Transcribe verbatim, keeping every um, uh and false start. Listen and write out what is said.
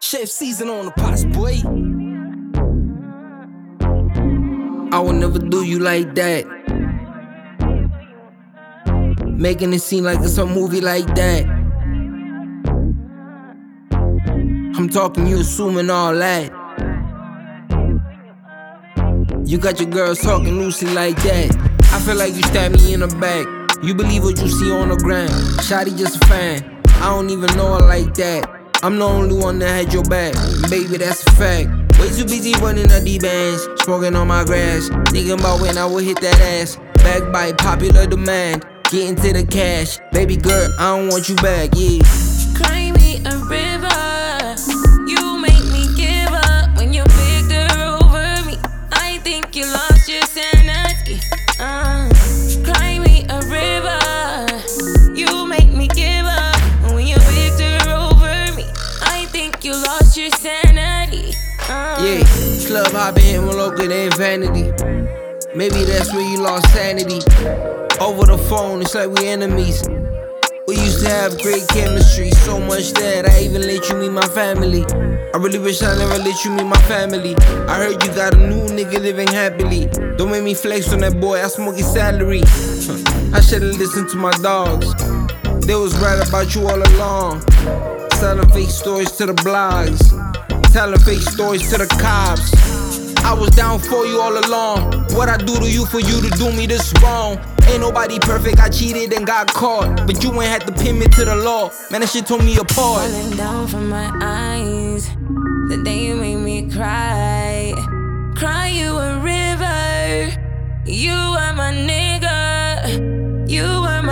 Chef season on the pots, boy. I would never do you like that. Making it seem like it's a movie like that. I'm talking, you assuming all that. You got your girls talking loosely like that. I feel like you stabbed me in the back. You believe what you see on the ground. Shawty just a fan. I don't even know her like that. I'm the only one that had your back. Baby, that's a fact. Way too busy running the D-bands, smoking on my grass, thinking about when I would hit that ass. Back by popular demand, getting to the cash. Baby girl, I don't want you back, yeah. Cry me a river. You make me give up when you picked her over me. I think you lost your sanity. Uh, cry me a river. You make me give up when you picked her over me. I think you lost your sanity. Uh, yeah, club hopping, hit more local than vanity. Maybe that's where you lost sanity. Over the phone, it's like we enemies. We used to have great chemistry, so much that I even let you meet my family. I really wish I never let you meet my family. I heard you got a new nigga living happily. Don't make me flex on that boy, I smoke his salary. I should've listened to my dogs. They was right about you all along. Selling fake stories to the blogs, telling fake stories to the cops. I was down for you all along. What I do to you for you to do me this wrong? Ain't nobody perfect, I cheated and got caught, but you ain't had to pin me to the law. Man, that shit tore me apart. Falling down from my eyes the day you made me cry. Cry you a river. You are my nigga. You are